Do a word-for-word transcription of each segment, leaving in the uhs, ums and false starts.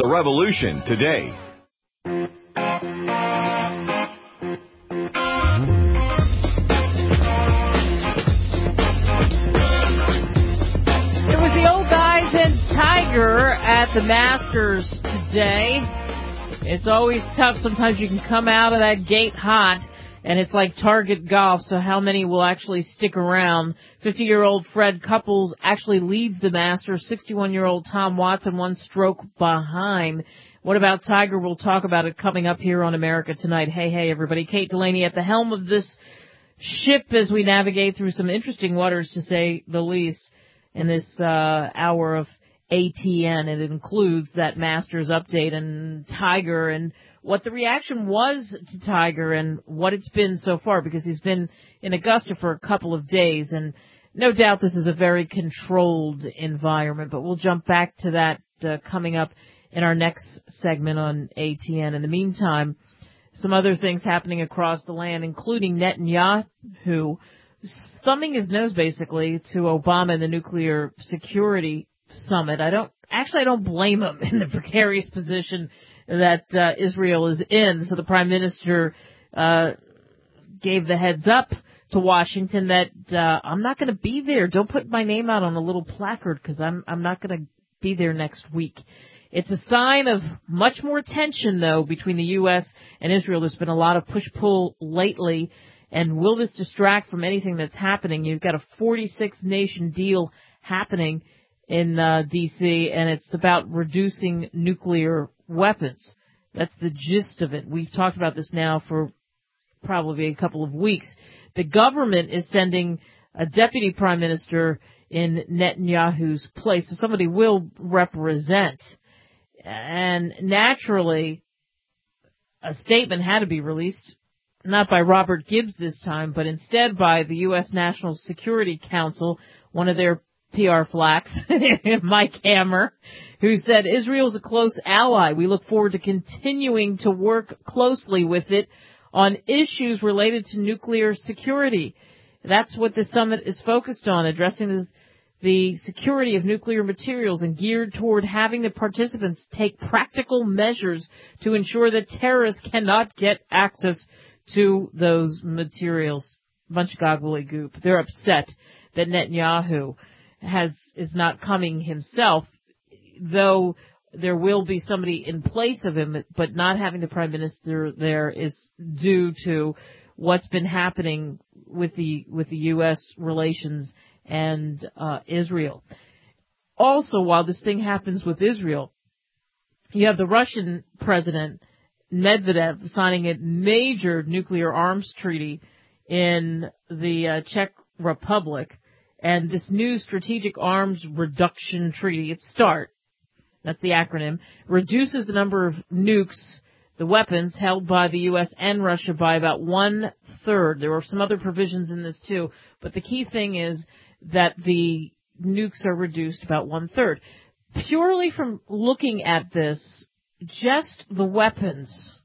the revolution today. It was the old guys and Tiger at the Masters today. It's always tough. Sometimes you can come out of that gate hot, and it's like Target golf, so how many will actually stick around? fifty-year-old Fred Couples actually leads the Masters. sixty-one-year-old Tom Watson one stroke behind. What about Tiger? We'll talk about it coming up here on America Tonight. Hey, hey, everybody. Kate Delaney at the helm of this ship as we navigate through some interesting waters, to say the least, in this uh hour of A T N. It includes that Masters update and Tiger and what the reaction was to Tiger and what it's been so far, because he's been in Augusta for a couple of days, and no doubt this is a very controlled environment, but we'll jump back to that uh, coming up in our next segment on A T N. In the meantime, some other things happening across the land, including Netanyahu thumbing his nose basically to Obama and the nuclear security summit. I don't, actually I don't blame him in the precarious position that uh, Israel is in. So the Prime Minister uh gave the heads up to Washington that uh I'm not going to be there. Don't put my name out on a little placard, because I'm I'm not going to be there next week. It's a sign of much more tension, though, between the U S and Israel. There's been a lot of push-pull lately, and will this distract from anything that's happening? You've got a forty-six nation deal happening in uh, D C, and it's about reducing nuclear weapons. That's the gist of it. We've talked about this now for probably a couple of weeks. The government is sending a deputy prime minister in Netanyahu's place, so somebody will represent. And naturally, a statement had to be released, not by Robert Gibbs this time, but instead by the U S National Security Council, one of their P R flacks, Mike Hammer, who said Israel's a close ally. We look forward to continuing to work closely with it on issues related to nuclear security. That's what the summit is focused on, addressing the, the security of nuclear materials and geared toward having the participants take practical measures to ensure that terrorists cannot get access to those materials. Bunch of gobbledygook. They're upset that Netanyahu has is not coming himself, though there will be somebody in place of him, but not having the prime minister there is due to what's been happening with the with the U S relations and uh Israel. Also, while this thing happens with Israel, you have the Russian president Medvedev signing a major nuclear arms treaty in the uh, Czech Republic. And this new Strategic Arms Reduction Treaty, its START, that's the acronym, reduces the number of nukes, the weapons held by the U S and Russia, by about one-third. There are some other provisions in this, too, but the key thing is that the nukes are reduced about one-third. Purely from looking at this, just the weapons.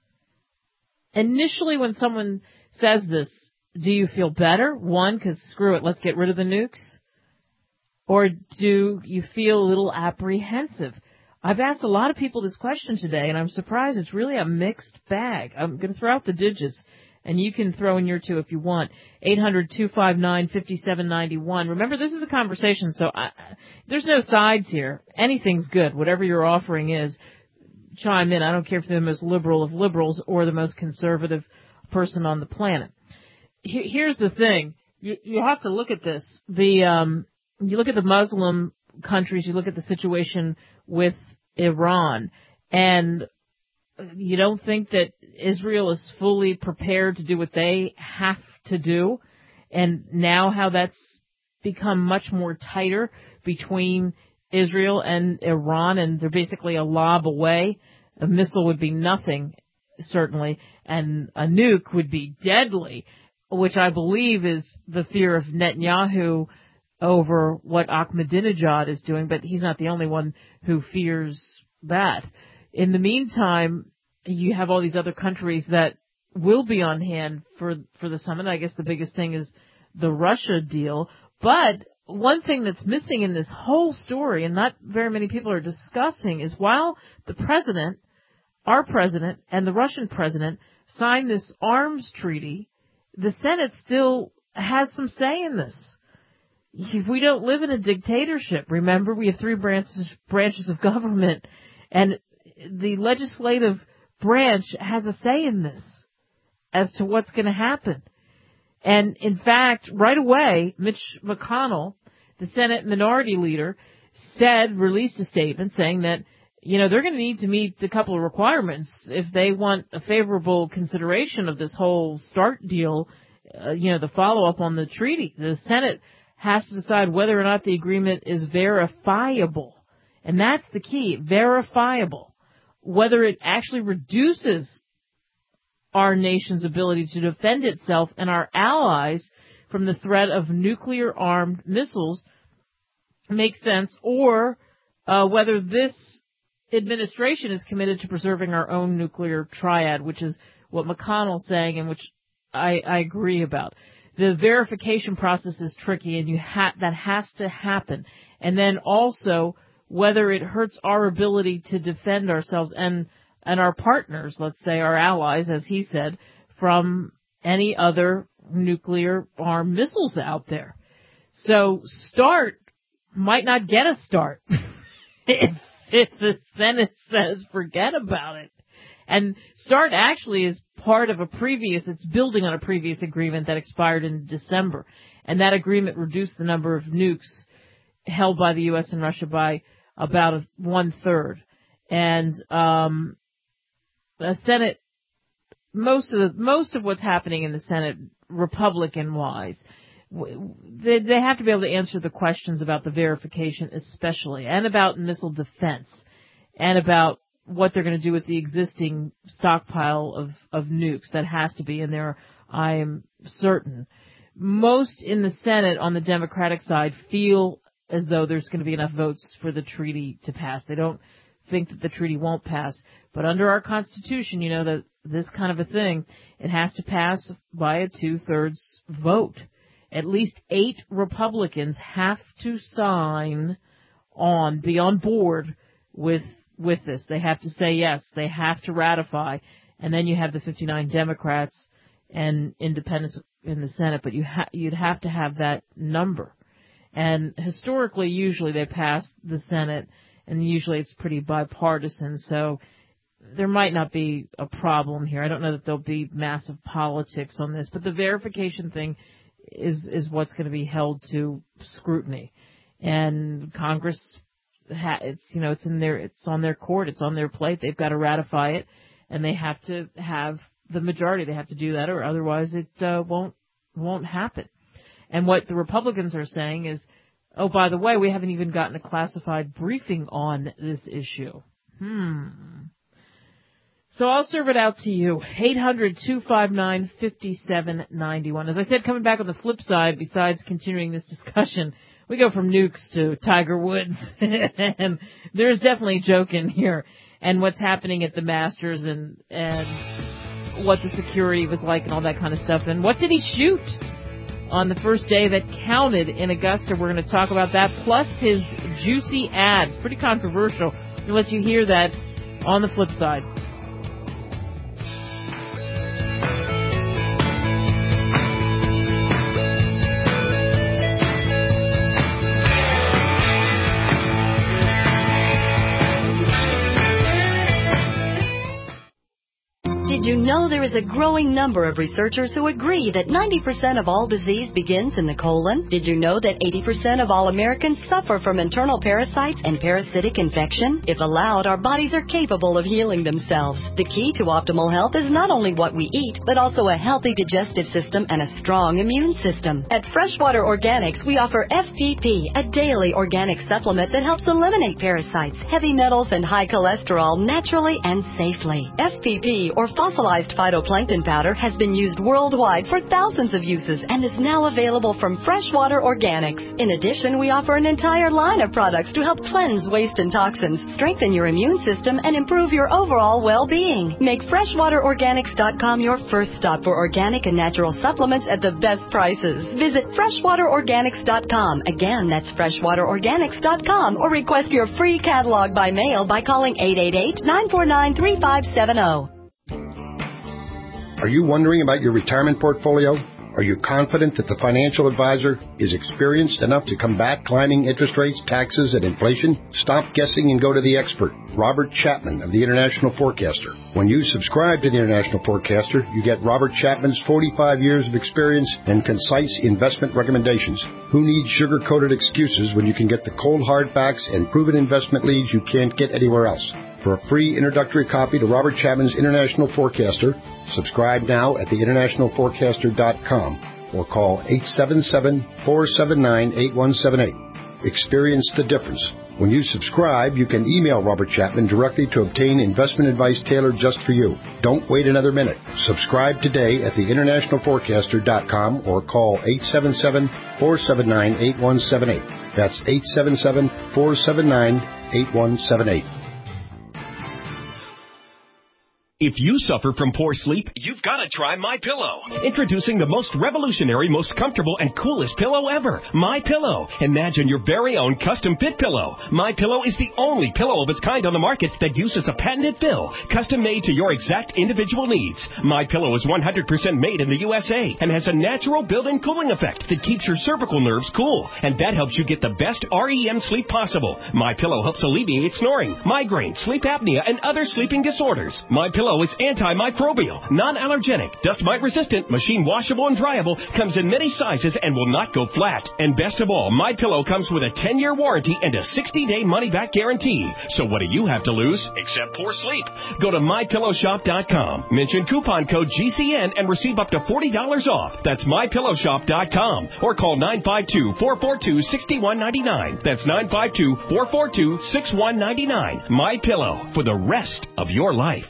Initially, when someone says this, do you feel better? One, because screw it, let's get rid of the nukes. Or do you feel a little apprehensive? I've asked a lot of people this question today, and I'm surprised it's really a mixed bag. I'm going to throw out the digits, and you can throw in your two if you want. eight hundred, two five nine, five seven nine one. Remember, this is a conversation, so I, there's no sides here. Anything's good. Whatever your offering is, chime in. I don't care if they're the most liberal of liberals or the most conservative person on the planet. Here's the thing. You, you have to look at this. The um, you look at the Muslim countries, you look at the situation with Iran, and you don't think that Israel is fully prepared to do what they have to do, and now how that's become much more tighter between Israel and Iran, and they're basically a lob away. A missile would be nothing, certainly, and a nuke would be deadly, which I believe is the fear of Netanyahu over what Ahmadinejad is doing, but he's not the only one who fears that. In the meantime, you have all these other countries that will be on hand for, for the summit. I guess the biggest thing is the Russia deal, but one thing that's missing in this whole story, and not very many people are discussing, is while the president, our president, and the Russian president signed this arms treaty, the Senate still has some say in this. We don't live in a dictatorship. Remember, we have three branches branches of government, and the legislative branch has a say in this as to what's going to happen. And in fact, right away, Mitch McConnell, the Senate Minority Leader, said, released a statement saying that, you know, they're going to need to meet a couple of requirements if they want a favorable consideration of this whole START deal, uh, you know, the follow-up on the treaty. The Senate has to decide whether or not the agreement is verifiable. And that's the key, verifiable. Whether it actually reduces our nation's ability to defend itself and our allies from the threat of nuclear-armed missiles makes sense, or uh, whether this administration is committed to preserving our own nuclear triad, which is what McConnell's saying and which I, I agree about. The verification process is tricky, and you ha- that has to happen. And then also whether it hurts our ability to defend ourselves and and our partners, let's say our allies, as he said, from any other nuclear-armed missiles out there. So START might not get a start if, if the Senate says forget about it. And START actually is part of a previous, it's building on a previous agreement that expired in December. And that agreement reduced the number of nukes held by the U S and Russia by about one-third. And um, the Senate, most of the, most of what's happening in the Senate, Republican-wise, they, they have to be able to answer the questions about the verification especially, and about missile defense, and about what they're going to do with the existing stockpile of, of nukes. That has to be in there, I am certain. Most in the Senate on the Democratic side feel as though there's going to be enough votes for the treaty to pass. They don't think that the treaty won't pass. But under our Constitution, you know, that this kind of a thing, it has to pass by a two-thirds vote. At least eight Republicans have to sign on, be on board with with this. They have to say yes. They have to ratify. And then you have the fifty-nine Democrats and independents in the Senate, but you ha- you'd have to have that number. And historically, usually they pass the Senate, and usually it's pretty bipartisan, so there might not be a problem here. I don't know that there'll be massive politics on this, but the verification thing is is what's going to be held to scrutiny. And Congress, ha- it's you know it's in their it's on their court, it's on their plate. They've got to ratify it, and they have to have the majority. They have to do that, or otherwise it uh, won't won't happen. And what the Republicans are saying is, oh, by the way, we haven't even gotten a classified briefing on this issue. Hmm. So I'll serve it out to you. eight hundred, two five nine, five seven nine one. As I said, coming back on the flip side, besides continuing this discussion, we go from nukes to Tiger Woods. And there's definitely a joke in here. And what's happening at the Masters, and, and what the security was like and all that kind of stuff. And what did he shoot on the first day that counted in Augusta? We're going to talk about that, plus his juicy ad. Pretty controversial. I'm going to let you hear that on the flip side. Did you know there is a growing number of researchers who agree that ninety percent of all disease begins in the colon? Did you know that eighty percent of all Americans suffer from internal parasites and parasitic infection? If allowed, our bodies are capable of healing themselves. The key to optimal health is not only what we eat, but also a healthy digestive system and a strong immune system. At Freshwater Organics, we offer F P P, a daily organic supplement that helps eliminate parasites, heavy metals, and high cholesterol naturally and safely. F P P, or fossil lyophilized phytoplankton powder has been used worldwide for thousands of uses and is now available from Freshwater Organics. In addition, we offer an entire line of products to help cleanse waste and toxins, strengthen your immune system, and improve your overall well-being. Make freshwater organics dot com your first stop for organic and natural supplements at the best prices. Visit freshwater organics dot com. Again, that's freshwater organics dot com, or request your free catalog by mail by calling eight eight eight, nine four nine, three five seven zero. Are you wondering about your retirement portfolio? Are you confident that the financial advisor is experienced enough to combat climbing interest rates, taxes, and inflation? Stop guessing and go to the expert, Robert Chapman of the International Forecaster. When you subscribe to the International Forecaster, you get Robert Chapman's forty-five years of experience and concise investment recommendations. Who needs sugar-coated excuses when you can get the cold hard facts and proven investment leads you can't get anywhere else? For a free introductory copy to Robert Chapman's International Forecaster, subscribe now at the international forecaster dot com or call eight seven seven, four seven nine, eight one seven eight. Experience the difference. When you subscribe, you can email Robert Chapman directly to obtain investment advice tailored just for you. Don't wait another minute. Subscribe today at the international forecaster dot com or call eight seven seven, four seven nine, eight one seven eight. That's eight seven seven, four seven nine, eight one seven eight. If you suffer from poor sleep, you've got to try MyPillow. Introducing the most revolutionary, most comfortable, and coolest pillow ever, MyPillow. Imagine your very own custom-fit pillow. MyPillow is the only pillow of its kind on the market that uses a patented fill, custom-made to your exact individual needs. MyPillow is one hundred percent made in the U S A and has a natural built-in cooling effect that keeps your cervical nerves cool, and that helps you get the best R E M sleep possible. MyPillow helps alleviate snoring, migraine, sleep apnea, and other sleeping disorders. MyPillow is antimicrobial, non-allergenic, dust mite resistant, machine washable and dryable, comes in many sizes and will not go flat. And best of all, MyPillow comes with a ten-year warranty and a sixty-day money-back guarantee. So what do you have to lose except poor sleep? Go to my pillow shop dot com, mention coupon code G C N and receive up to forty dollars off. That's my pillow shop dot com or call nine five two, four four two, six one nine nine. That's nine five two, four four two, six one nine nine. MyPillow, for the rest of your life.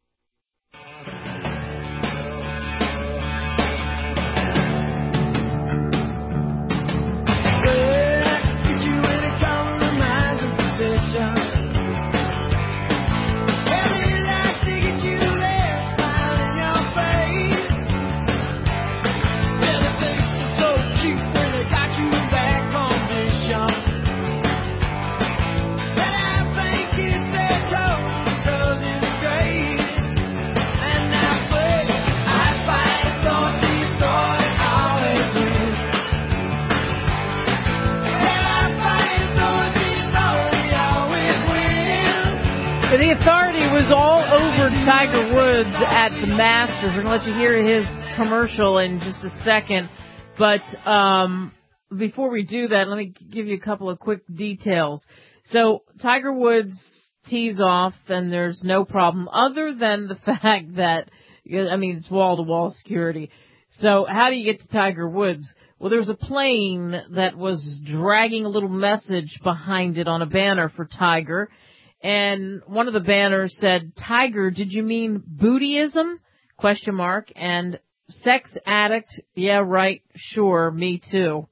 The Authority was all over Tiger Woods at the Masters. We're going to let you hear his commercial in just a second. But um, before we do that, let me give you a couple of quick details. So Tiger Woods tees off, and there's no problem other than the fact that, I mean, it's wall-to-wall security. So how do you get to Tiger Woods? Well, there was a plane that was dragging a little message behind it on a banner for Tiger. And one of the banners said, "Tiger, did you mean bootyism?" Question mark. And sex addict, yeah, right, sure, me too.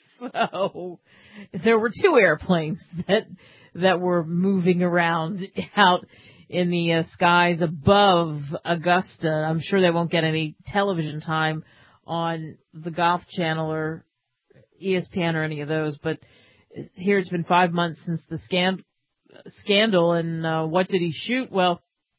So there were two airplanes that that were moving around out in the uh, skies above Augusta. I'm sure they won't get any television time on the Golf Channel or E S P N or any of those. But here it's been five months since the scandal. Scandal, and uh, what did he shoot? Well,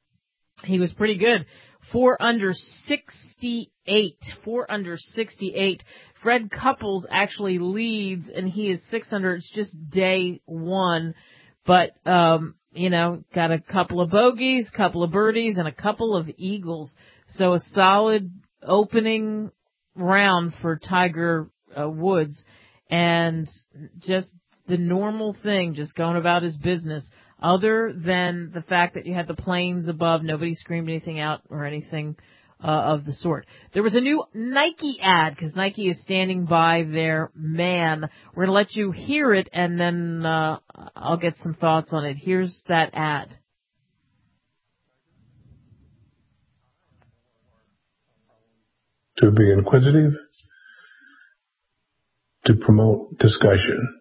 he was pretty good. Four under sixty-eight. Four under sixty-eight. Fred Couples actually leads, and he is six under. It's just day one. But, um, you know, got a couple of bogeys, couple of birdies, and a couple of eagles. So a solid opening round for Tiger uh, Woods. And just the normal thing, just going about his business, other than the fact that you had the planes above. Nobody screamed anything out or anything uh, of the sort. There was a new Nike ad, because Nike is standing by their man. We're going to let you hear it, and then uh, I'll get some thoughts on it. Here's that ad. to be inquisitive, to promote discussion.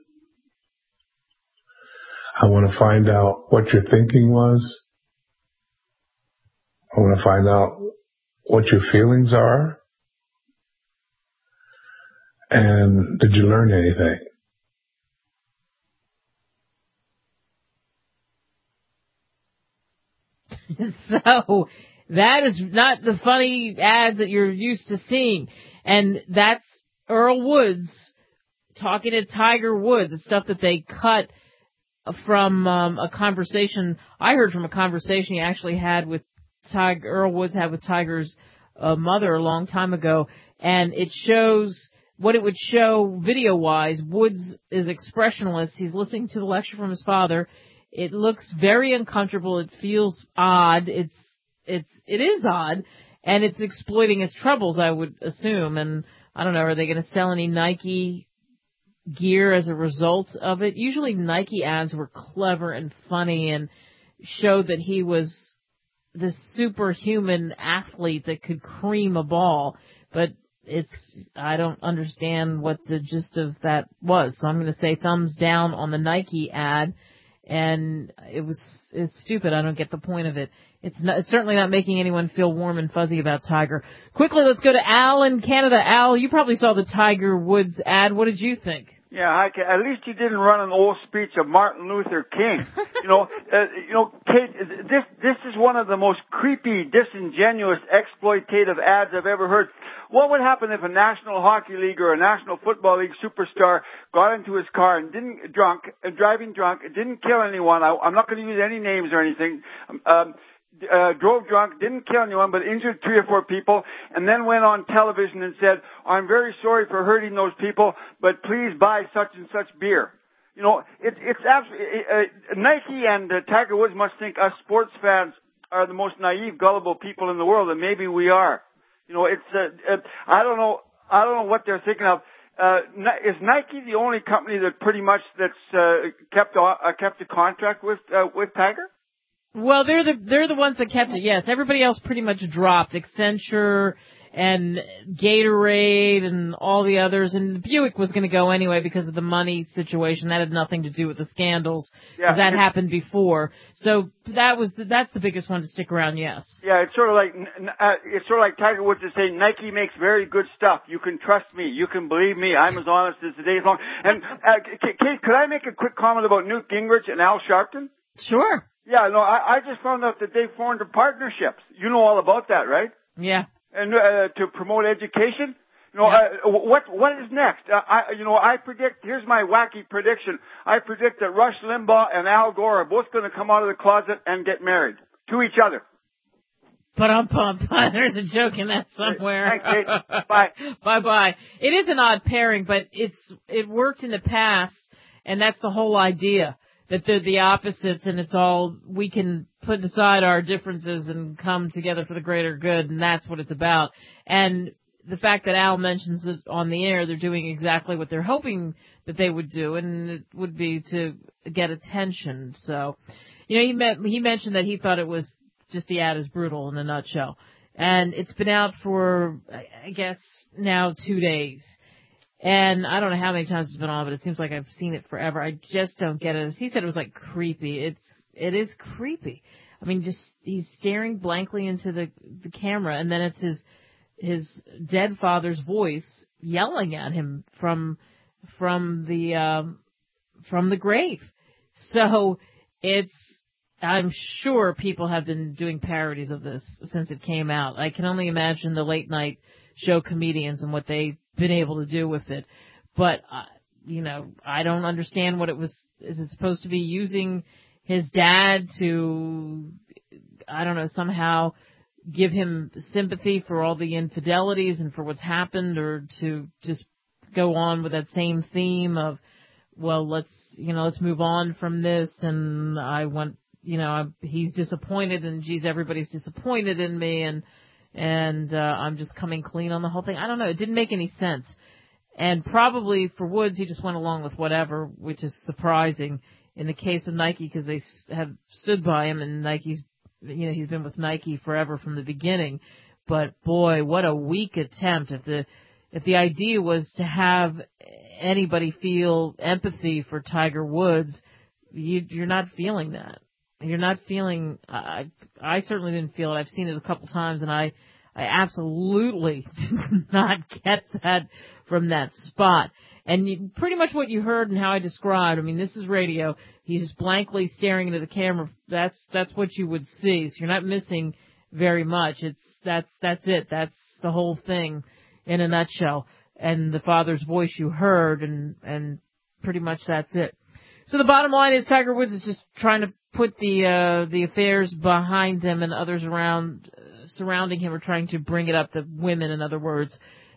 I want to find out what your thinking was. I want to find out what your feelings are. And did you learn anything? So that is not the funny ads that you're used to seeing. And that's Earl Woods talking to Tiger Woods. It's stuff that they cut from um, a conversation. I heard from a conversation he actually had with Tiger, Earl Woods had with Tiger's uh, mother a long time ago. And it shows what it would show video-wise. Woods is expressionless. He's listening to the lecture from his father. It looks very uncomfortable. It feels odd. It's, it's, it is odd. And it's exploiting his troubles, I would assume. And I don't know, are they going to sell any Nike gear as a result of it? Usually Nike ads were clever and funny and showed that he was this superhuman athlete that could cream a ball. But it's, I don't understand what the gist of that was. So I'm going to say thumbs down on the Nike ad. And it was, it's stupid. I don't get the point of it. It's, not, it's certainly not making anyone feel warm and fuzzy about Tiger. Quickly, let's go to Al in Canada. Al, you probably saw the Tiger Woods ad. What did you think? Yeah, I can, at least you didn't run an old speech of Martin Luther King. You know, uh, you know, Kate, this this is one of the most creepy, disingenuous, exploitative ads I've ever heard. What would happen if a National Hockey League or a National Football League superstar got into his car and didn't drunk, uh, driving drunk, didn't kill anyone? I, I'm not going to use any names or anything. Um, Uh, drove drunk, didn't kill anyone, but injured three or four people, and then went on television and said, I'm very sorry for hurting those people, but please buy such and such beer. You know, it, it's absolutely, uh, Nike and uh, Tiger Woods must think us sports fans are the most naive, gullible people in the world, and maybe we are. You know, it's, uh, uh, I don't know, I don't know what they're thinking of. Uh, is Nike the only company that pretty much that's, uh, kept, uh, kept a contract with, uh, with Tiger? Well, they're the they're the ones that kept it. Yes, everybody else pretty much dropped. Accenture and Gatorade and all the others. And Buick was going to go anyway because of the money situation. That had nothing to do with the scandals, because yeah, that happened before. So that was the, that's the biggest one to stick around. Yes. Yeah, it's sort of like uh, it's sort of like Tiger Woods is saying Nike makes very good stuff. You can trust me. You can believe me. I'm as honest as the day is long. And uh, Kate, could I make a quick comment about Newt Gingrich and Al Sharpton? Sure. Yeah, no, I, I just found out that they formed a partnerships. You know all about that, right? Yeah. And uh, to promote education. You know, yeah. uh, what what is next? Uh, I, you know, I predict. Here's my wacky prediction. I predict that Rush Limbaugh and Al Gore are both going to come out of the closet and get married to each other. But um, there's a joke in that somewhere. Thanks, Kate. Bye. Bye bye. It is an odd pairing, but it's it worked in the past, and that's the whole idea. That they're the opposites, and it's all, we can put aside our differences and come together for the greater good, and that's what it's about. And the fact that Al mentions it on the air, they're doing exactly what they're hoping that they would do, and it would be to get attention. So, you know, he met, he mentioned that he thought it was just the ad is brutal in a nutshell. And it's been out for, I guess, now two days. And I don't know how many times it's been on, but it seems like I've seen it forever. I just don't get it. As he said, it was like creepy. It's, it is creepy. I mean, just, he's staring blankly into the, the camera, and then it's his, his dead father's voice yelling at him from, from the, um, from the grave. So it's, I'm sure people have been doing parodies of this since it came out. I can only imagine the late night show comedians and what they've been able to do with it. But, uh, you know, I don't understand what it was. Is it supposed to be using his dad to, I don't know, somehow give him sympathy for all the infidelities and for what's happened, or to just go on with that same theme of, well, let's, you know, let's move on from this, and I want, you know, I'm, he's disappointed, and geez, everybody's disappointed in me, and and uh, I'm just coming clean on the whole thing. I don't know. It didn't make any sense. And probably for Woods, he just went along with whatever, which is surprising in the case of Nike, because they have stood by him, and Nike's, you know, he's been with Nike forever from the beginning. But boy, what a weak attempt. If the if the idea was to have anybody feel empathy for Tiger Woods, you, you're not feeling that. You're not feeling. I I certainly didn't feel it. I've seen it a couple times, and I I absolutely did not get that from that spot. And you, pretty much what you heard and how I described. I mean, this is radio. He's just blankly staring into the camera. That's that's what you would see. So you're not missing very much. It's that's that's it. That's the whole thing in a nutshell. And the father's voice you heard, and and pretty much that's it. So the bottom line is Tiger Woods is just trying to put the uh, the affairs behind him, and others around uh, surrounding him are trying to bring it up. The women, in other words,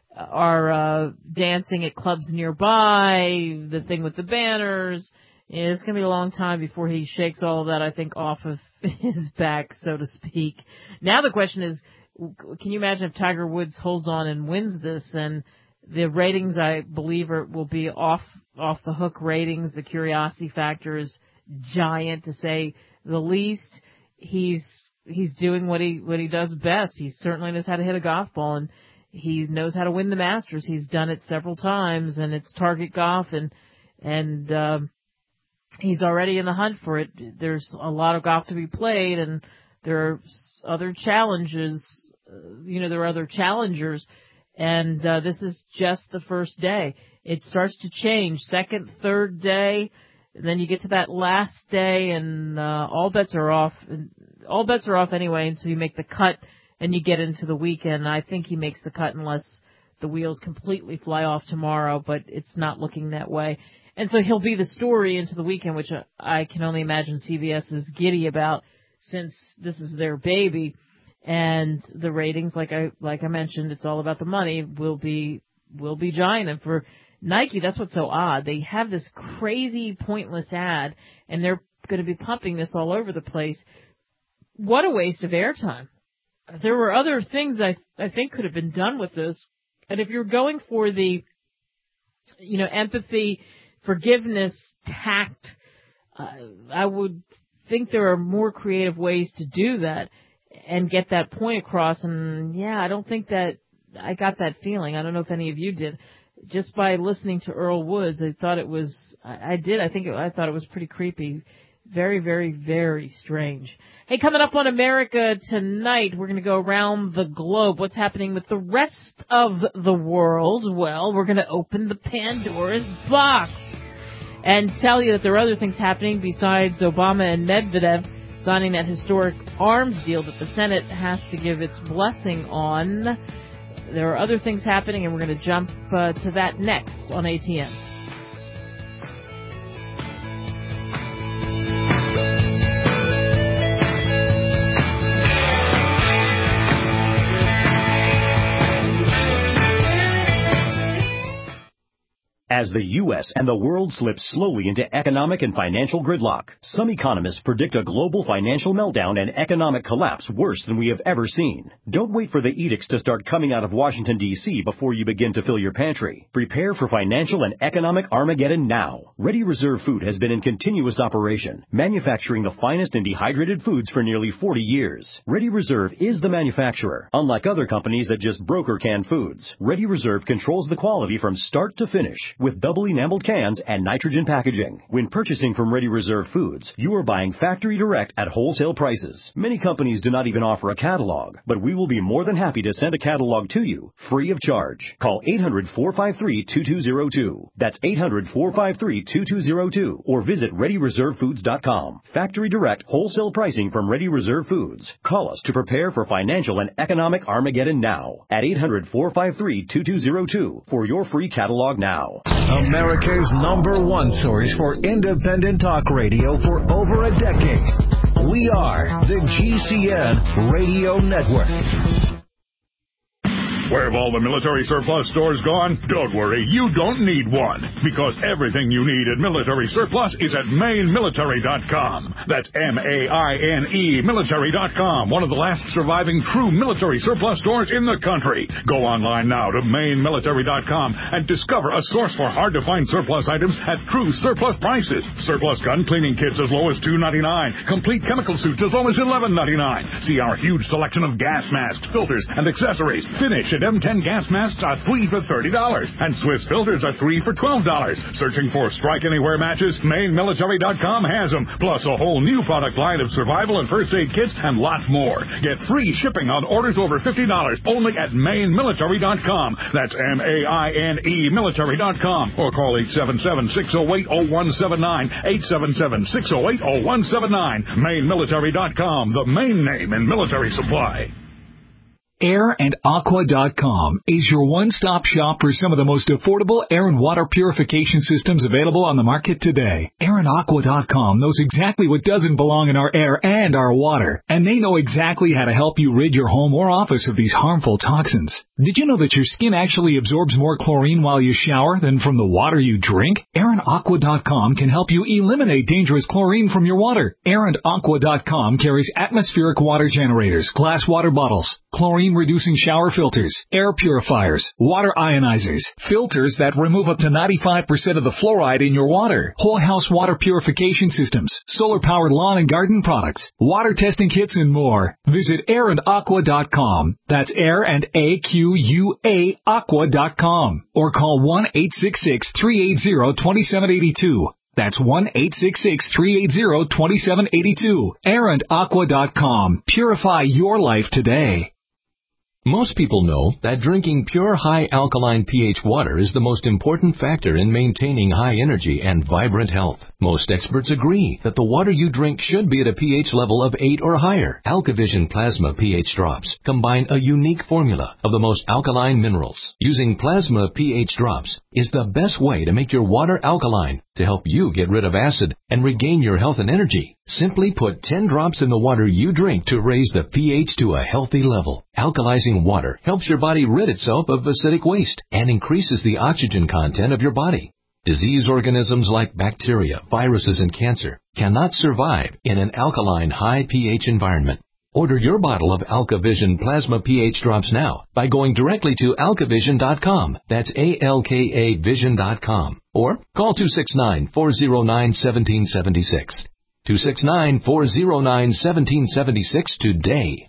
are uh, dancing at clubs nearby. The thing with the banners. Yeah, it's going to be a long time before he shakes all of that, I think, off of his back, so to speak. Now the question is, can you imagine if Tiger Woods holds on and wins this? And the ratings, I believe, are, will be off off the hook ratings. The curiosity factor is giant, to say the least. He's he's doing what he what he does best. He certainly knows how to hit a golf ball, and he knows how to win the Masters. He's done it several times, and it's target golf, and and um, he's already in the hunt for it. There's a lot of golf to be played, and there are other challenges. Uh, you know, there are other challengers. And uh, this is just the first day. It starts to change. Second, third day, and then you get to that last day, and uh, all bets are off. All bets are off anyway until you make the cut and you get into the weekend. I think he makes the cut unless the wheels completely fly off tomorrow, but it's not looking that way. And so he'll be the story into the weekend, which I can only imagine C B S is giddy about, since this is their baby. And the ratings, like I like I mentioned, it's all about the money, will be will be giant. And for Nike, that's what's so odd. They have this crazy, pointless ad, and they're going to be pumping this all over the place. What a waste of airtime. There were other things I I think could have been done with this. And if you're going for the, you know, empathy, forgiveness, tact, uh, I would think there are more creative ways to do that and get that point across. And yeah, I don't think that I got that feeling. I don't know if any of you did. Just by listening to Earl Woods, I thought it was, I, I did, I think it, I thought it was pretty creepy. Very, very, very strange. Hey, coming up on America Tonight, we're going to go around the globe. What's happening with the rest of the world? Well, we're going to open the Pandora's box and tell you that there are other things happening besides Obama and Medvedev signing that historic arms deal that the Senate has to give its blessing on. There are other things happening, and we're going to jump uh, to that next on A T M. As the U S and the world slip slowly into economic and financial gridlock, some economists predict a global financial meltdown and economic collapse worse than we have ever seen. Don't wait for the edicts to start coming out of Washington, D C before you begin to fill your pantry. Prepare for financial and economic Armageddon now. Ready Reserve Food has been in continuous operation, manufacturing the finest in dehydrated foods for nearly forty years. Ready Reserve is the manufacturer. Unlike other companies that just broker canned foods, Ready Reserve controls the quality from start to finish, with double enameled cans and nitrogen packaging. When purchasing from Ready Reserve Foods, you are buying factory direct at wholesale prices. Many companies do not even offer a catalog, but we will be more than happy to send a catalog to you, free of charge. Call eight hundred, four five three, two two zero two. That's eight hundred, four five three, two two zero two. Or visit ready reserve foods dot com. Factory direct wholesale pricing from Ready Reserve Foods. Call us to prepare for financial and economic Armageddon now at eight hundred, four five three, two two zero two for your free catalog now. America's number one source for independent talk radio for over a decade. We are the G C N Radio Network. Where have all the military surplus stores gone? Don't worry, you don't need one, because everything you need at Military Surplus is at Maine Military dot com. That's M A I N E Military dot com, one of the last surviving true military surplus stores in the country. Go online now to Maine Military dot com and discover a source for hard-to-find surplus items at true surplus prices. Surplus gun cleaning kits as low as two dollars and ninety-nine cents. Complete chemical suits as low as eleven dollars and ninety-nine cents. See our huge selection of gas masks, filters, and accessories. Finish at M ten gas masks are three for thirty dollars, and Swiss filters are three for twelve dollars. Searching for Strike Anywhere matches? Maine Military dot com has them, plus a whole new product line of survival and first aid kits and lots more. Get free shipping on orders over fifty dollars only at Maine Military dot com. That's M A I N E Military dot com, or call eight seven seven, six oh eight, oh one seven nine, eight seven seven, six oh eight, oh one seven nine. Maine Military dot com, the main name in military supply. Air and Aqua dot com is your one-stop shop for some of the most affordable air and water purification systems available on the market today. Air and Aqua dot com knows exactly what doesn't belong in our air and our water, and they know exactly how to help you rid your home or office of these harmful toxins. Did you know that your skin actually absorbs more chlorine while you shower than from the water you drink? Air and Aqua dot com can help you eliminate dangerous chlorine from your water. Air and Aqua dot com carries atmospheric water generators, glass water bottles, chlorine-reducing shower filters, air purifiers, water ionizers, filters that remove up to ninety-five percent of the fluoride in your water, whole house water purification systems, solar-powered lawn and garden products, water testing kits, and more. Visit Air and Aqua dot com. That's Air and A Q U A Aqua dot com. Or call one eight six six, three eight zero, two seven eight two. That's one eight six six, three eight zero, two seven eight two. Air and Aqua dot com. Purify your life today. Most people know that drinking pure high alkaline pH water is the most important factor in maintaining high energy and vibrant health. Most experts agree that the water you drink should be at a pH level of eight or higher. AlkaVision Plasma pH drops combine a unique formula of the most alkaline minerals. Using Plasma pH drops is the best way to make your water alkaline to help you get rid of acid and regain your health and energy. Simply put ten drops in the water you drink to raise the pH to a healthy level. Alkalizing water helps your body rid itself of acidic waste and increases the oxygen content of your body. Disease organisms like bacteria, viruses, and cancer cannot survive in an alkaline high pH environment. Order your bottle of AlkaVision Plasma pH drops now by going directly to Alka Vision dot com. That's A L K A Vision dot com. Or call two six nine, four oh nine, one seven seven six. two six nine, four oh nine, one seven seven six today.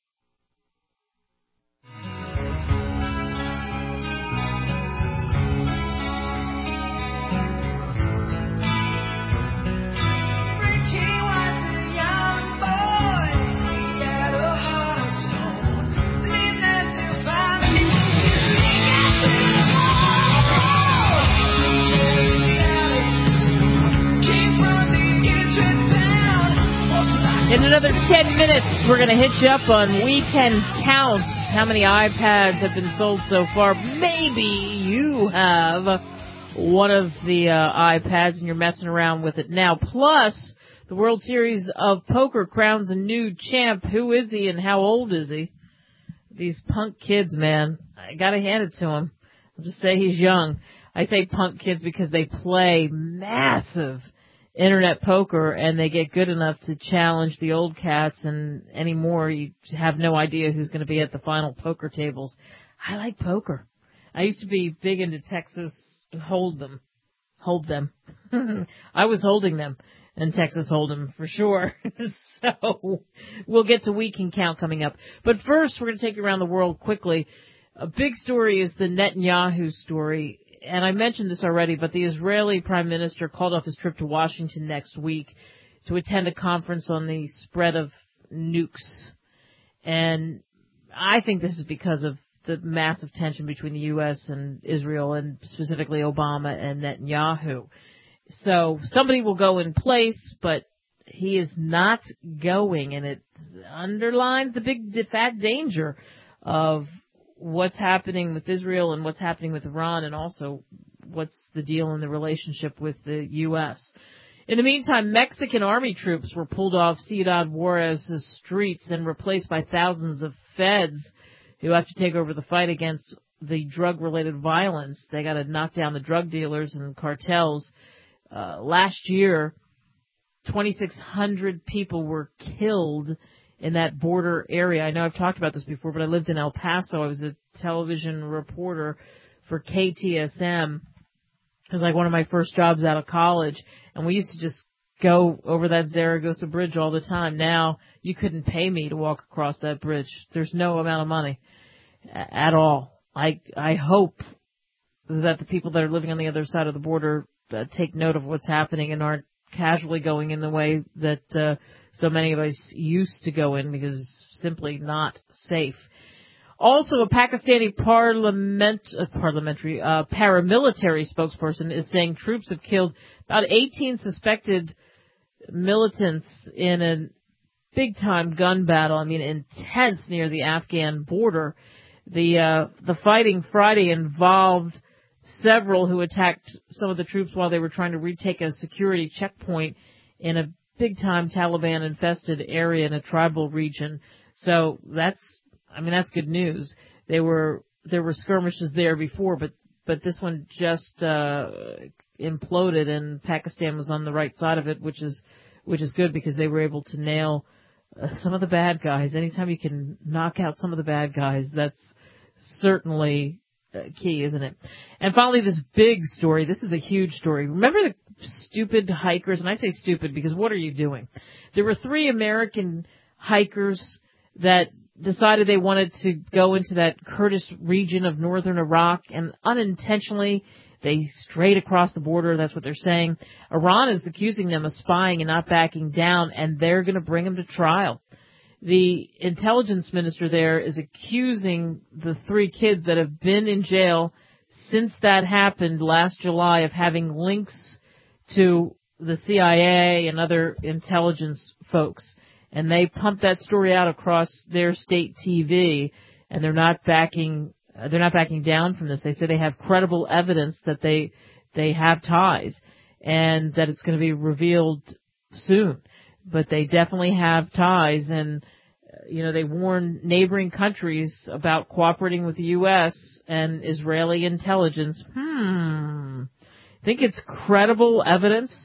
In another ten minutes, we're going to hit you up on We Can Count how many iPads have been sold so far. Maybe you have one of the uh, iPads and you're messing around with it now. Plus, the World Series of Poker crowns a new champ. Who is he and how old is he? These punk kids, man. I got to hand it to him. I'll just say he's young. I say punk kids because they play massive internet poker and they get good enough to challenge the old cats, and anymore you have no idea who's going to be at the final poker tables. I like poker. I used to be big into Texas Hold'em. Hold them. I was holding them in Texas Hold'em for sure. So we'll get to We Can Count coming up. But first, we're going to take you around the world quickly. A big story is the Netanyahu story. And I mentioned this already, but the Israeli Prime Minister called off his trip to Washington next week to attend a conference on the spread of nukes. And I think this is because of the massive tension between the U S and Israel, and specifically Obama and Netanyahu. So somebody will go in place, but he is not going, and it underlines the big fat danger of what's happening with Israel and what's happening with Iran, and also what's the deal in the relationship with the U S. In the meantime, Mexican army troops were pulled off Ciudad Juarez's streets and replaced by thousands of feds who have to take over the fight against the drug-related violence. They got to knock down the drug dealers and cartels. Uh, last year, twenty-six hundred people were killed in that border area. I know I've talked about this before, but I lived in El Paso. I was a television reporter for K T S M. It was like one of my first jobs out of college, and we used to just go over that Zaragoza Bridge all the time. Now, you couldn't pay me to walk across that bridge. There's no amount of money at all. I I hope that the people that are living on the other side of the border uh, take note of what's happening and aren't casually going in the way that uh, so many of us used to go in, because it's simply not safe. Also, a Pakistani parliament, uh, parliamentary uh, paramilitary spokesperson is saying troops have killed about eighteen suspected militants in a big-time gun battle. I mean, intense near the Afghan border. The uh, the fighting Friday involved several who attacked some of the troops while they were trying to retake a security checkpoint in a big-time Taliban-infested area in a tribal region. So that's, I mean, that's good news. They were there were skirmishes there before, but but this one just uh, imploded, and Pakistan was on the right side of it, which is which is good, because they were able to nail uh, some of the bad guys. Anytime you can knock out some of the bad guys, that's certainly uh, key, isn't it? And finally, this big story. This is a huge story. Remember the stupid hikers? And I say stupid because what are you doing? There were three American hikers that decided they wanted to go into that Kurdish region of northern Iraq, and unintentionally they strayed across the border. That's what they're saying. Iran is accusing them of spying and not backing down, and they're going to bring them to trial. The intelligence minister there is accusing the three kids that have been in jail since that happened last July of having links to the C I A and other intelligence folks. And they pumped that story out across their state T V, and they're not backing uh, they're not backing down from this. They say they have credible evidence that they they have ties, and that it's going to be revealed soon. But they definitely have ties, and uh, you know, they warn neighboring countries about cooperating with the U S and Israeli intelligence. Hmm. Think it's credible evidence?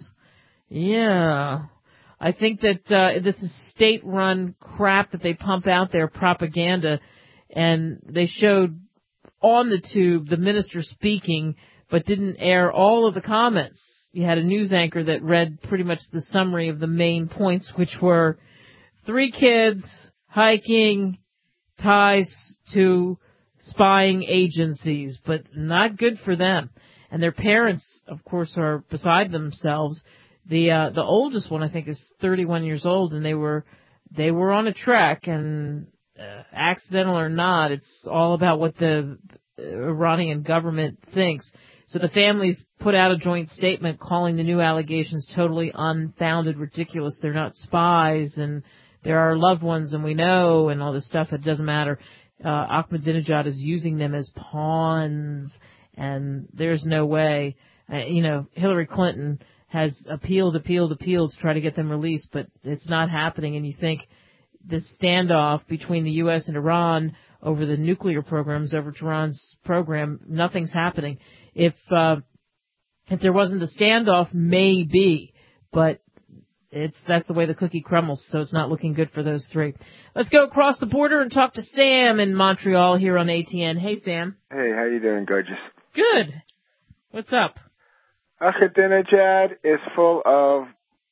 Yeah. I think that uh, this is state-run crap that they pump out there, propaganda, and they showed on the tube the minister speaking, but didn't air all of the comments. You had a news anchor that read pretty much the summary of the main points, which were three kids hiking, ties to spying agencies, but not good for them. And their parents, of course, are beside themselves. The uh, the oldest one, I think, is thirty-one years old, and they were they were on a trek, and uh, accidental or not, it's all about what the Iranian government thinks. So the families put out a joint statement calling the new allegations totally unfounded, ridiculous. They're not spies, and they're our loved ones, and we know, and all this stuff. It doesn't matter. Uh, Ahmadinejad is using them as pawns, and there's no way. Uh, you know, Hillary Clinton has appealed, appealed, appealed to try to get them released, but it's not happening. And you think this standoff between the U S and Iran over the nuclear programs, over Tehran's program, nothing's happening. If uh, if there wasn't a standoff, maybe, but it's that's the way the cookie crumbles, so it's not looking good for those three. Let's go across the border and talk to Sam in Montreal here on A T N. Hey, Sam. Hey, how you doing, gorgeous? Good. What's up? Ahmadinejad is full of,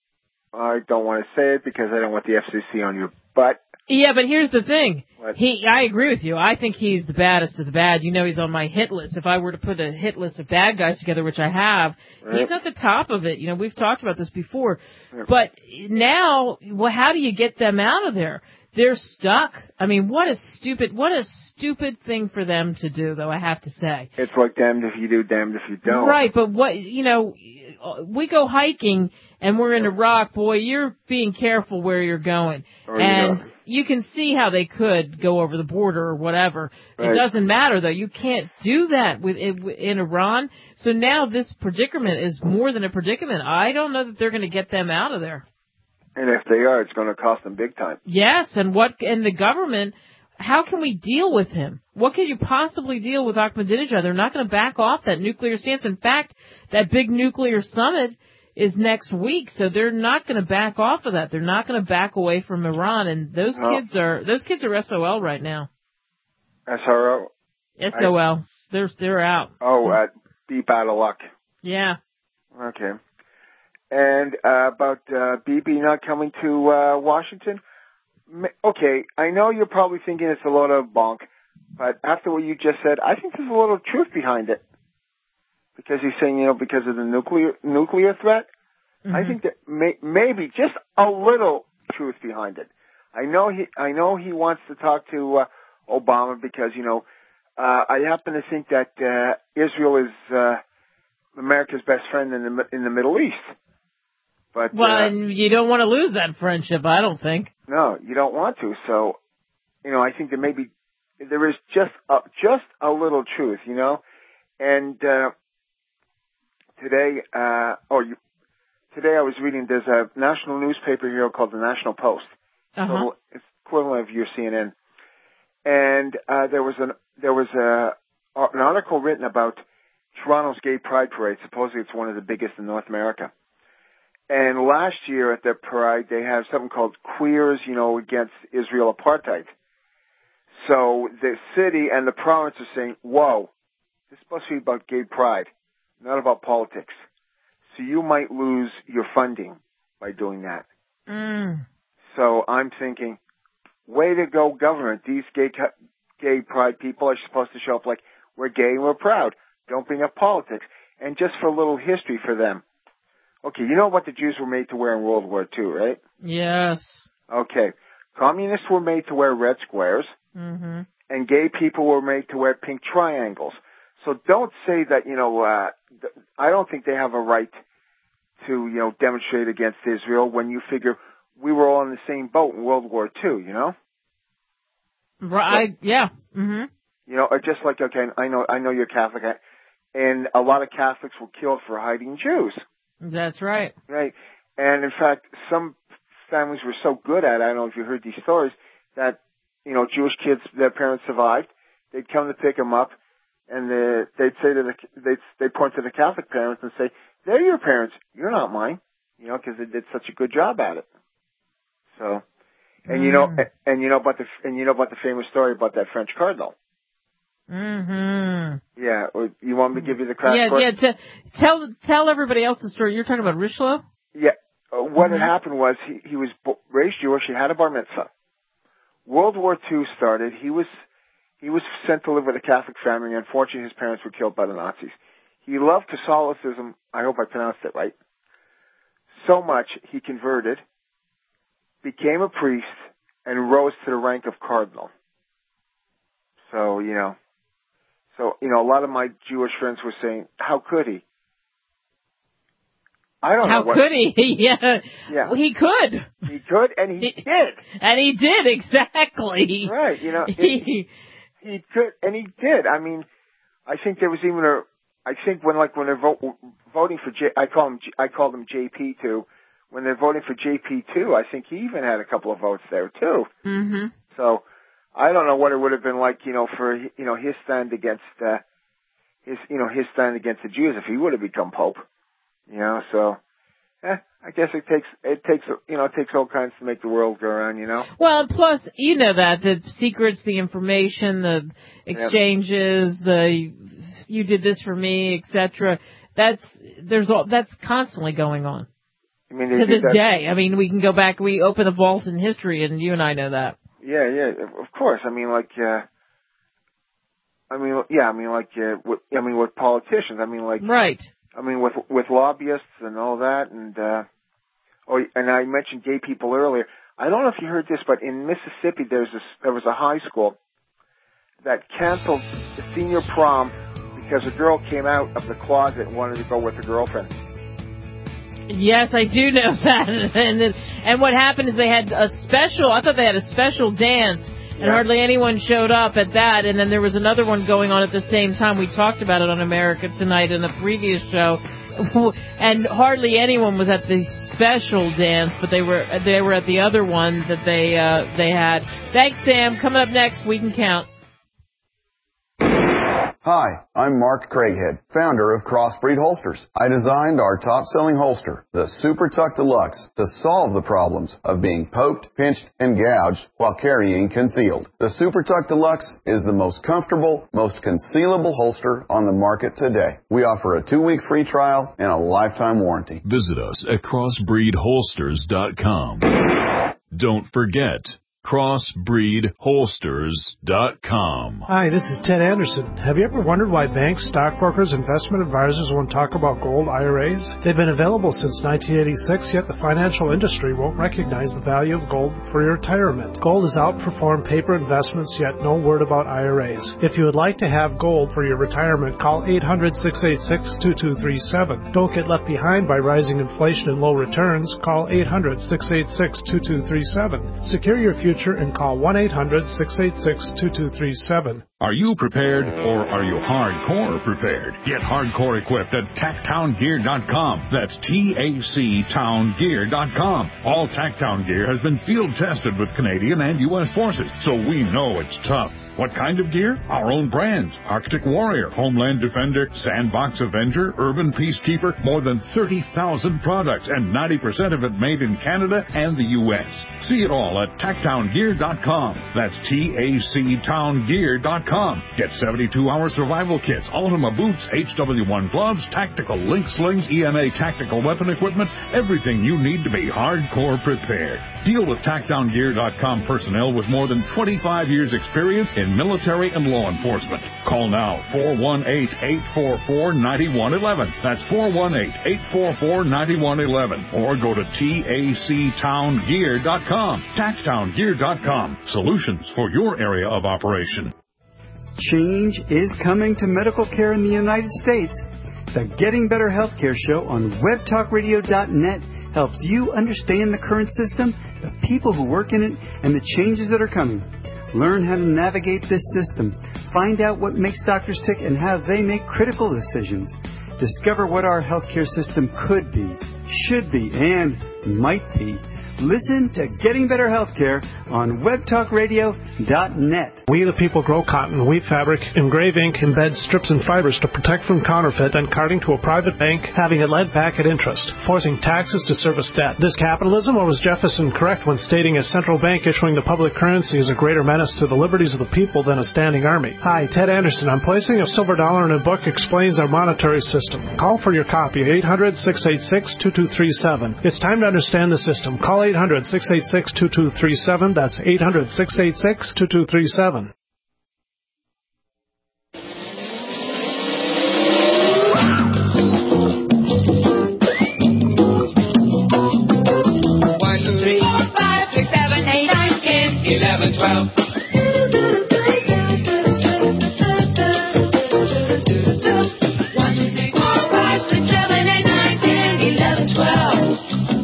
I don't want to say it because I don't want the F C C on your butt. Yeah, but here's the thing. What? He, I agree with you. I think he's the baddest of the bad. You know, he's on my hit list. If I were to put a hit list of bad guys together, which I have, right, he's at the top of it. You know, we've talked about this before. Yep. But now, well, how do you get them out of there? They're stuck. I mean, what a stupid, what a stupid thing for them to do, though, I have to say. It's like damned if you do, damned if you don't. Right, but what, you know, we go hiking and we're in Iraq, boy, you're being careful where you're going. Or and you, know. you can see how they could go over the border or whatever. Right. It doesn't matter, though. You can't do that with in Iran. So now this predicament is more than a predicament. I don't know that they're going to get them out of there. And if they are, it's going to cost them big time. Yes, and what and the government how can we deal with him? What can you possibly deal with Ahmadinejad? They're not going to back off that nuclear stance. In fact, that big nuclear summit is next week, so they're not going to back off of that. They're not going to back away from Iran, and those no. kids are those kids are S O L right now. S R O? S O L. I, they're they're out. Oh, uh, deep out of luck. Yeah. Okay. And uh, about uh, Bibi not coming to uh, Washington. Okay, I know you're probably thinking it's a lot of bunk, but after what you just said, I think there's a lot of truth behind it. Because he's saying, you know, because of the nuclear nuclear threat, mm-hmm. I think that may, maybe just a little truth behind it. I know he, I know he wants to talk to uh, Obama because, you know, uh, I happen to think that uh, Israel is uh, America's best friend in the in the Middle East. But well, uh, and you don't want to lose that friendship, I don't think. No, you don't want to. So, you know, I think that maybe there is just a, just a little truth, you know. And uh, today, uh, oh, you, today I was reading. There's a national newspaper here called the National Post. Uh-huh. So it's equivalent of your C N N. And uh, there was an there was a an article written about Toronto's Gay Pride Parade. Supposedly, it's one of the biggest in North America. And last year at the parade, they have something called Queers, you know, against Israel apartheid. So the city and the province are saying, whoa, this is supposed to be about gay pride, not about politics. So you might lose your funding by doing that. Mm. So I'm thinking, way to go, government. These gay gay pride people are supposed to show up like, we're gay and we're proud. Don't bring up politics. And just for a little history for them. Okay, you know what the Jews were made to wear in World War Two, right? Yes. Okay. Communists were made to wear red squares, mm-hmm. and gay people were made to wear pink triangles. So don't say that, you know, uh, th- I don't think they have a right to, you know, demonstrate against Israel when you figure we were all in the same boat in World War Two, you know? Right, so, yeah. Mm-hmm. You know, or just like, okay, I know, I know you're Catholic, and a lot of Catholics were killed for hiding Jews. That's right. Right. And in fact, some families were so good at it, I don't know if you heard these stories, that, you know, Jewish kids, their parents survived. They'd come to pick them up, and the, they'd say to the, they'd, they'd point to the Catholic parents and say, they're your parents. You're not mine. You know, because they did such a good job at it. So, and mm. you know, and you know about the, and you know about the famous story about that French cardinal. Mm-hmm. Yeah, you want me to give you the crash yeah, course? Yeah, t- tell tell everybody else the story. You're talking about Richelieu? Yeah. Uh, what mm-hmm. had happened was he, he was raised Jewish. He had a bar mitzvah. World War Two started. He was he was sent to live with a Catholic family. Unfortunately, his parents were killed by the Nazis. He loved Catholicism. I hope I pronounced it right. So much he converted, became a priest, and rose to the rank of cardinal. So, you know. So, you know, a lot of my Jewish friends were saying, how could he? I don't how know. How could he? yeah. yeah. Well, he could. He could, and he, he did. And he did, exactly. Right, you know. It, he, he could, and he did. I mean, I think there was even a, I think when, like, when they're vote, voting for J, I call him, I called him J P two. When they're voting for J P two, I think he even had a couple of votes there, too. Mm-hmm. So, I don't know what it would have been like, you know, for, you know, his stand against, uh, his, you know, his stand against the Jews if he would have become Pope. You know, so, eh, I guess it takes, it takes, you know, it takes all kinds to make the world go around, you know? Well, plus, you know that, the secrets, the information, the exchanges, yep. the, you did this for me, et cetera. That's, there's all, that's constantly going on. I mean, to this that, day. I mean, we can go back, we open the vaults in history, and you and I know that. Yeah, yeah, of course. I mean, like, uh, I mean, yeah, I mean, like, uh, with, I mean, with politicians, I mean, like, right. I mean, with with lobbyists and all that, and uh, oh, and I mentioned gay people earlier. I don't know if you heard this, but in Mississippi, there's a, there was a high school that canceled the senior prom because a girl came out of the closet and wanted to go with her girlfriend. Yes, I do know that. And then, and what happened is they had a special, I thought they had a special dance, and yeah. hardly anyone showed up at that. And then there was another one going on at the same time. We talked about it on America Tonight in the previous show. And hardly anyone was at the special dance, but they were they were at the other one that they uh, they had. Thanks, Sam. Coming up next, We Can Count. Hi, I'm Mark Craighead, founder of Crossbreed Holsters. I designed our top-selling holster, the Super Tuck Deluxe, to solve the problems of being poked, pinched, and gouged while carrying concealed. The Super Tuck Deluxe is the most comfortable, most concealable holster on the market today. We offer a two-week free trial and a lifetime warranty. Visit us at crossbreed holsters dot com. Don't forget, crossbreed holsters dot com. Hi, this is Ted Anderson. Have you ever wondered why banks, stockbrokers, investment advisors won't talk about gold I R As? They've been available since nineteen eighty-six, yet the financial industry won't recognize the value of gold for your retirement. Gold has outperformed paper investments, yet no word about I R As. If you would like to have gold for your retirement, call eight hundred, six eight six, two two three seven. Don't get left behind by rising inflation and low returns. Call eight hundred, six eight six, two two three seven. Secure your future and call one eight hundred, six eight six, two two three seven. Are you prepared, or are you hardcore prepared? Get hardcore equipped at tacktown gear dot com. That's T A C town gear dot com. All Tacktown gear has been field tested with Canadian and U S forces, so we know it's tough. What kind of gear? Our own brands. Arctic Warrior, Homeland Defender, Sandbox Avenger, Urban Peacekeeper, more than thirty thousand products, and ninety percent of it made in Canada and the U S. See it all at tacktown gear dot com. That's T A C town gear dot com. Get seventy-two hour survival kits, Ultima boots, H W one gloves, tactical link slings, E M A tactical weapon equipment, everything you need to be hardcore prepared. Deal with tacktown gear dot com personnel with more than twenty-five years experience in military and law enforcement. Call now, four one eight, eight four four, nine one one one. That's four one eight, eight four four, nine one one one. Or go to T A C town gear dot com. tacktown gear dot com. Solutions for your area of operation. Change is coming to medical care in the United States. The Getting Better Healthcare Show on web talk radio dot net helps you understand the current system, the people who work in it, and the changes that are coming. Learn how to navigate this system. Find out what makes doctors tick and how they make critical decisions. Discover what our healthcare system could be, should be, and might be. Listen to Getting Better Healthcare on web talk radio dot net. We the people grow cotton, weave fabric, engrave ink, embed strips and fibers to protect from counterfeit and carting to a private bank, having it lent back at interest, forcing taxes to service debt. This capitalism, or was Jefferson correct when stating a central bank issuing the public currency is a greater menace to the liberties of the people than a standing army? Hi, Ted Anderson. I'm placing a silver dollar in a book explains our monetary system. Call for your copy, eight hundred, six eight six, two two three seven. It's time to understand the system. Call eight hundred, six eight six, two two three seven. That's eight hundred, six eight six, two two three seven. One, two, three, four, five, six, seven, eight, nine, ten, eleven, twelve. One, two, three, four, five, six, seven, eight, nine, ten, eleven, twelve.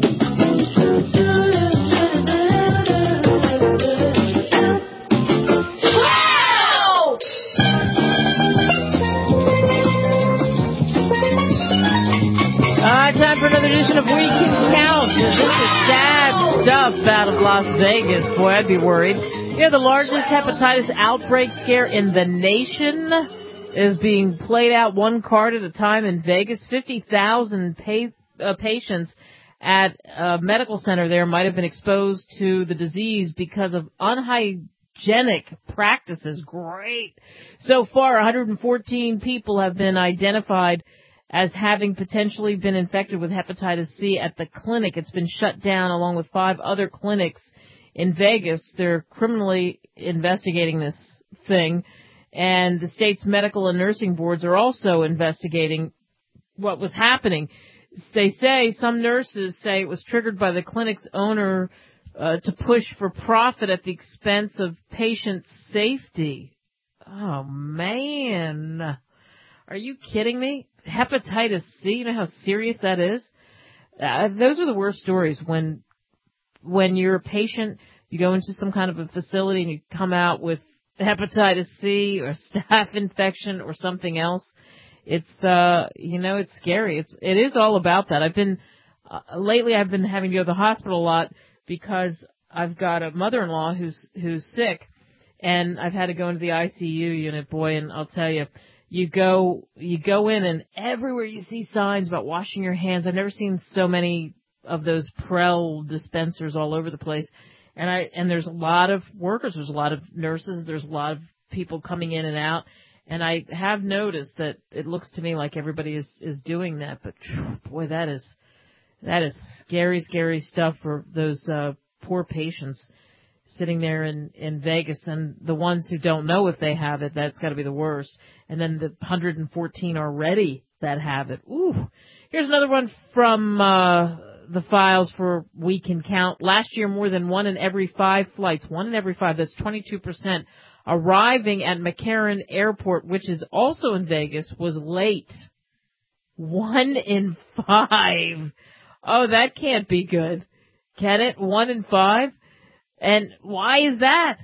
Time for another edition of We Can Count. This is sad stuff out of Las Vegas. Boy, I'd be worried. Yeah, the largest hepatitis outbreak scare in the nation is being played out one card at a time in Vegas. fifty thousand pa- uh, patients at a medical center there might have been exposed to the disease because of unhygienic practices. Great. So far, one hundred fourteen people have been identified as having potentially been infected with hepatitis C at the clinic. It's been shut down along with five other clinics in Vegas. They're criminally investigating this thing, and the state's medical and nursing boards are also investigating what was happening. They say, some nurses say it was triggered by the clinic's owner uh, to push for profit at the expense of patient safety. Oh, man. Are you kidding me? Hepatitis C, you know how serious that is? Uh, those are the worst stories when when you're a patient, you go into some kind of a facility and you come out with hepatitis C or staph infection or something else. It's, uh, you know, it's scary. It's, it is all about that. I've been uh, lately I've been having to go to the hospital a lot because I've got a mother-in-law who's who's sick, and I've had to go into the I C U unit. Boy, and I'll tell you, you go you go in, and everywhere you see signs about washing your hands. I've never seen so many of those Prel dispensers all over the place, and I and there's a lot of workers, there's a lot of nurses, there's a lot of people coming in and out, and I have noticed that it looks to me like everybody is is doing that. But boy, that is that is scary, scary stuff for those uh, poor patients sitting there in, in Vegas, and the ones who don't know if they have it, that's got to be the worst. And then the one hundred fourteen already that have it. Ooh. Here's another one from uh, the files for We Can Count. Last year, more than one in every five flights, one in every five, that's twenty-two percent, arriving at McCarran Airport, which is also in Vegas, was late. One in five. Oh, that can't be good. Can it? One in five? And why is that?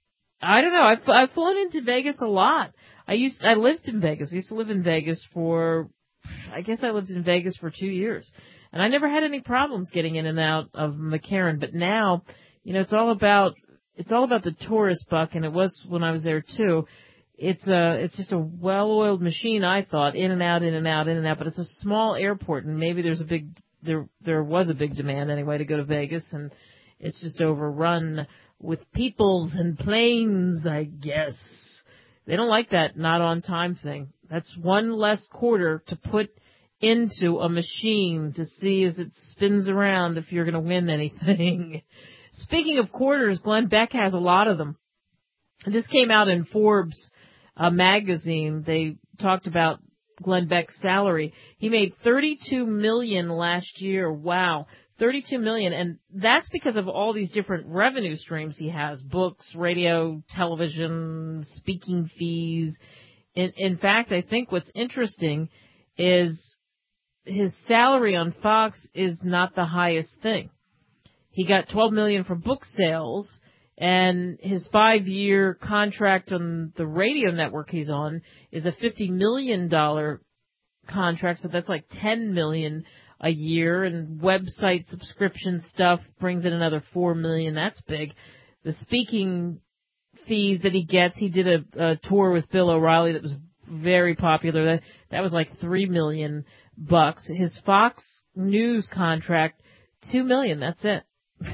I don't know. I've, I've flown into Vegas a lot. I used, I lived in Vegas. I used to live in Vegas for, I guess I lived in Vegas for two years. And I never had any problems getting in and out of McCarran. But now, you know, it's all about, it's all about the tourist buck, and it was when I was there too. It's a, it's just a well-oiled machine, I thought, in and out, in and out, in and out. But it's a small airport, and maybe there's a big, there, there was a big demand anyway to go to Vegas, and it's just overrun with peoples and planes, I guess. They don't like that not on time thing. That's one less quarter to put into a machine to see as it spins around if you're going to win anything. Speaking of quarters, Glenn Beck has a lot of them. This came out in Forbes uh, magazine. They talked about Glenn Beck's salary. He made thirty-two million dollars last year. Wow. thirty-two million dollars, and that's because of all these different revenue streams he has: books, radio, television, speaking fees. In, in fact, I think what's interesting is his salary on Fox is not the highest thing. He got twelve million dollars for book sales, and his five-year contract on the radio network he's on is a fifty million dollars contract, so that's like ten million dollars a year, and website subscription stuff brings in another four million dollars. That's big. The speaking fees that he gets, he did a, a tour with Bill O'Reilly that was very popular. That, that was like three million bucks. His Fox News contract, two million. That's it.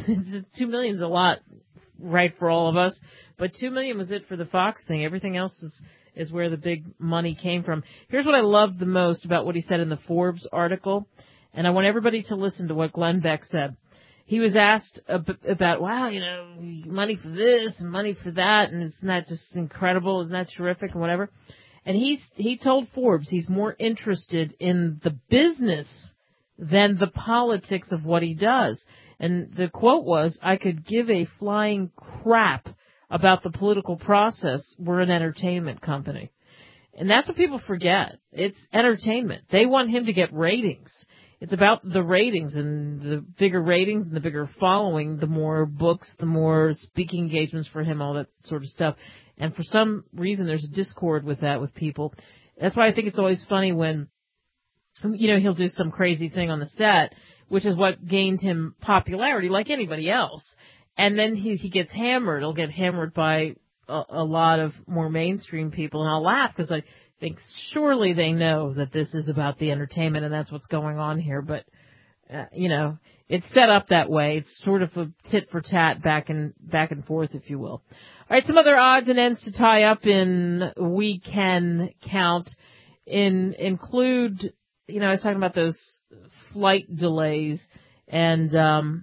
two million is a lot, right, for all of us, but two million was it for the Fox thing. Everything else is is where the big money came from. Here's what I loved the most about what he said in the Forbes article. And I want everybody to listen to what Glenn Beck said. He was asked about, wow, you know, money for this and money for that, and isn't that just incredible? Isn't that terrific and whatever? And he he told Forbes he's more interested in the business than the politics of what he does. And the quote was, "I could give a flying crap about the political process. We're an entertainment company." And that's what people forget. It's entertainment. They want him to get ratings. It's about the ratings, and the bigger ratings and the bigger following, the more books, the more speaking engagements for him, all that sort of stuff. And for some reason, there's a discord with that with people. That's why I think it's always funny when, you know, he'll do some crazy thing on the set, which is what gained him popularity, like anybody else. And then he, he gets hammered. He'll get hammered by a, a lot of more mainstream people. And I'll laugh because I think surely they know that this is about the entertainment and that's what's going on here. But, uh, you know, it's set up that way. It's sort of a tit for tat, back and back and forth, if you will. All right, some other odds and ends to tie up in We Can Count in include, you know, I was talking about those flight delays, and um,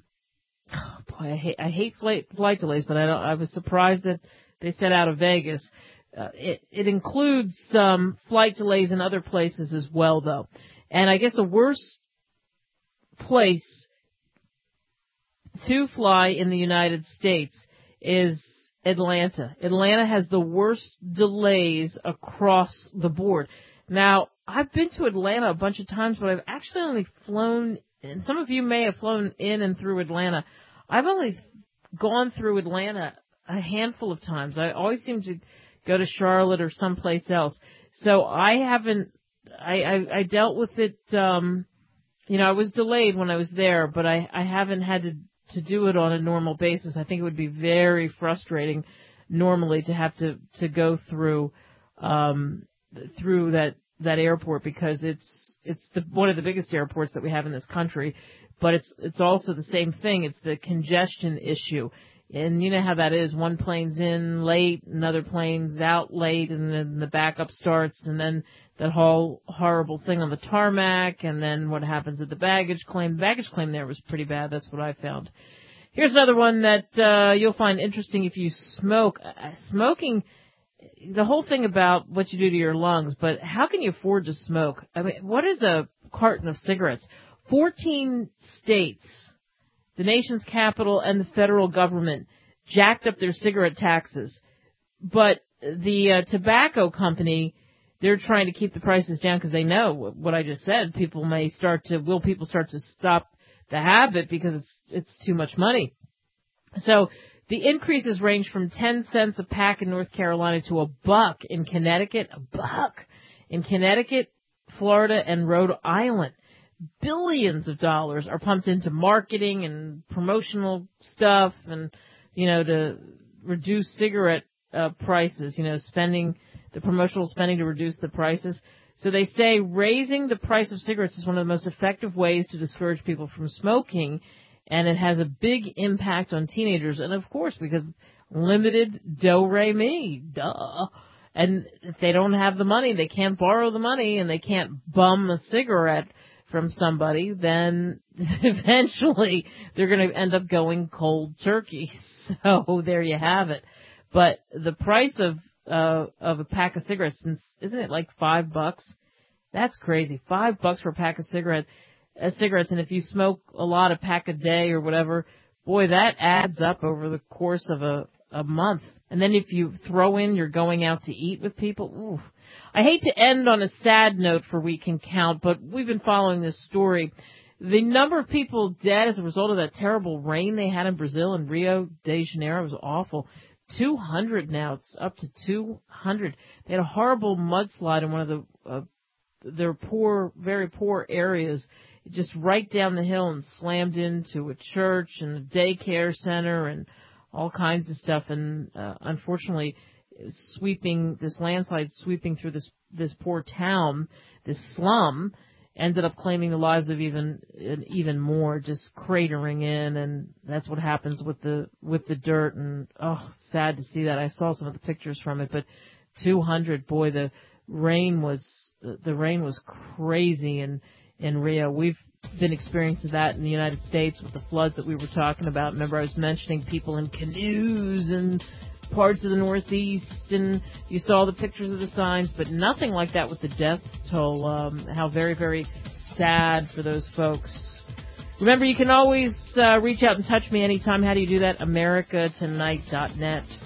oh boy, I hate I hate flight flight delays, but I don't, I was surprised that they said out of Vegas. Uh, it, it includes some flight delays in other places as well, though. And I guess the worst place to fly in the United States is Atlanta. Atlanta has the worst delays across the board. Now, I've been to Atlanta a bunch of times, but I've actually only flown, and some of you may have flown in and through Atlanta. I've only gone through Atlanta a handful of times. I always seem to go to Charlotte or someplace else. So I haven't, I, I, I dealt with it, um, you know, I was delayed when I was there, but I, I haven't had to, to do it on a normal basis. I think it would be very frustrating normally to have to, to go through, um, through that, that airport because it's, it's the, one of the biggest airports that we have in this country, but it's, it's also the same thing. It's the congestion issue. And you know how that is. One plane's in late, another plane's out late, and then the backup starts, and then that whole horrible thing on the tarmac, and then what happens at the baggage claim. The baggage claim there was pretty bad. That's what I found. Here's another one that uh, you'll find interesting if you smoke. Uh, smoking, the whole thing about what you do to your lungs, but how can you afford to smoke? I mean, what is a carton of cigarettes? fourteen states, the nation's capital, and the federal government jacked up their cigarette taxes. But the uh, tobacco company, they're trying to keep the prices down because they know what I just said. People may start to, will people start to stop the habit because it's it's too much money. So the increases range from ten cents a pack in North Carolina to a buck in Connecticut, a buck in Connecticut, Florida, and Rhode Island. Billions of dollars are pumped into marketing and promotional stuff and, you know, to reduce cigarette uh, prices, you know, spending, the promotional spending to reduce the prices. So they say raising the price of cigarettes is one of the most effective ways to discourage people from smoking, and it has a big impact on teenagers. And, of course, because limited do-re-mi, duh. And if they don't have the money, they can't borrow the money, and they can't bum a cigarette from somebody, then eventually they're going to end up going cold turkey. So there you have it. But the price of uh, of a pack of cigarettes, isn't it like five bucks? That's crazy. Five bucks for a pack of cigarette, uh, cigarettes, and if you smoke a lot, a pack a day or whatever, boy, that adds up over the course of a, a month. And then if you throw in you're going out to eat with people, ooh. I hate to end on a sad note for We Can Count, but we've been following this story. The number of people dead as a result of that terrible rain they had in Brazil and Rio de Janeiro was awful. two hundred now. It's up to two hundred. They had a horrible mudslide in one of the uh, their poor, very poor areas, just right down the hill and slammed into a church and a daycare center and all kinds of stuff. And uh, unfortunately, sweeping this landslide sweeping through this this poor town, this slum, ended up claiming the lives of even even more, just cratering in, and that's what happens with the with the dirt. And oh, sad to see that. I saw some of the pictures from it, but two hundred, boy, the rain was the rain was crazy in in Rio. We've been experiencing that in the United States with the floods that we were talking about. Remember, I was mentioning people in canoes and parts of the Northeast, and you saw the pictures of the signs, but nothing like that with the death toll. Um, how very, very sad for those folks. Remember, you can always uh, reach out and touch me anytime. How do you do that? America Tonight dot net.